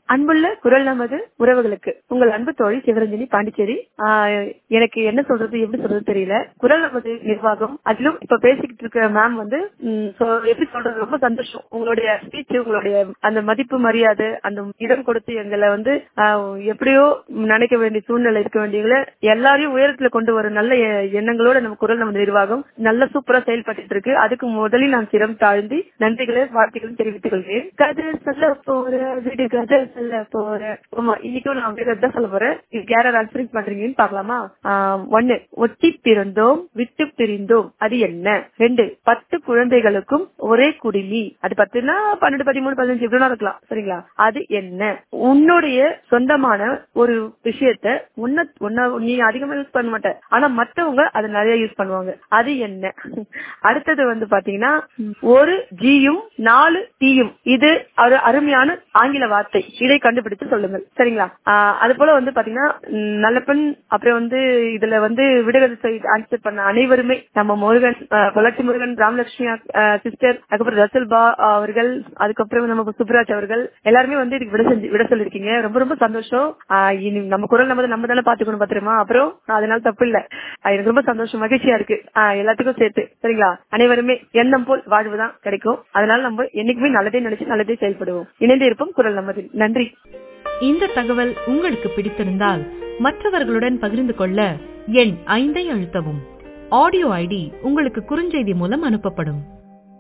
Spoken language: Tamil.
அன்புள்ள குரல் நமது உறவுகளுக்கு உங்கள் அன்பு தோழி சிவரஞ்சனி பாண்டிச்சேரி. எனக்கு என்ன சொல்றது எப்படி சொல்றது தெரியல. குரல் நமது நிர்வாகம் அதிலும் இப்ப பேசிக்கிட்டு இருக்க மேம் வந்து எப்படி சொல்றது, ரொம்ப சந்தோஷம். உங்களுடைய ஸ்பீச், உங்களுடைய அந்த மதிப்பு மரியாதை, அந்த இடம் கொடுத்து எங்களை வந்து எப்படியோ நினைக்க வேண்டிய சூழ்நிலை இருக்க வேண்டியவங்கள எல்லாரையும் உயரத்துல கொண்டு வர நல்ல எண்ணங்களோட நம்ம குரல் நமது நிர்வாகம் நல்ல சூப்பரா செயல்பட்டு இருக்கு. அதுக்கு முதலில் நான் சிரம் தாழ்ந்தி நன்றிகளை வாழ்த்துக்களும் தெரிவித்துக் கொள்கிறேன். கதை சொல்ல போற வீடு கதை சொல்ல போற. ஆமா, இன்னைக்கும் நான் தான் சொல்ல போறேன். இதுக்கு யாராவது ஆன்சரிங் பண்றீங்கன்னு பாக்கலாமா? 1, ஒட்டி பிறந்தோம் விட்டு பிரிந்தோம் அது என்ன? 2, 10 குழந்தைகளுக்கும் ஒரே குடிமி. அது 10னா 12, 13, 15 இப்படிலாம் இருக்கலாம். சரிங்களா? அது என்ன? உன்னுடைய சொந்தமான ஒரு விஷயத்த நீ அதிகமா யூஸ் பண்ண மாட்ட, ஆனா மத்தவங்க அதை நிறைய யூஸ் பண்ணுவாங்க. அது என்ன? அடுத்தது வந்து பாத்தீங்கன்னா, ஒரு ஜியும் 4 டீயும். இது ஒரு அருமையான ஆங்கில வார்த்தை. இதை கண்டுபிடித்து சொல்லுங்கள். சரிங்களா? அது போல வந்து பாத்தீங்கன்னா நல்ல பெண். அப்புறம் வந்து இதுல வந்து விடுகதை ஆன்சர் பண்ண அனைவருமே நம்ம முருகன், பொள்ளாச்சி முருகன், ராமலட்சுமி சிஸ்டர், அதுக்கப்புறம் ரசல்பா அவர்கள், அதுக்கப்புறம் நம்ம சுப்ராஜ் அவர்கள் எல்லாருமே வந்து இதுக்கு விட சொல்லிருக்கீங்க. ரொம்ப ரொம்ப சந்தோஷம். நம்ம குரல் நம்ம தானே பாத்துக்கணும் பாத்துருமா. அப்புறம் அதனால தப்பு இல்ல. எனக்கு ரொம்ப சந்தோஷம், மகிழ்ச்சியா இருக்கு எல்லாத்துக்கும் சேர்த்து. சரிங்களா? அனைவருமே எண்ணம் போல் வாழ்வுதான் கிடைக்கும். அதனால நம்ம என்னைக்குமே நல்லதே நினைச்சு நல்லதே செயல்படுவோம். இணைந்து இருப்போம் குரல் நமது. நன்றி. இந்த தகவல் உங்களுக்கு பிடித்திருந்தால் மற்றவர்களுடன் பகிர்ந்து கொள்ள எண் 5 அழுத்தவும். ஆடியோ ஐடி உங்களுக்கு குறுஞ்செய்தி மூலம் அனுப்பப்படும்.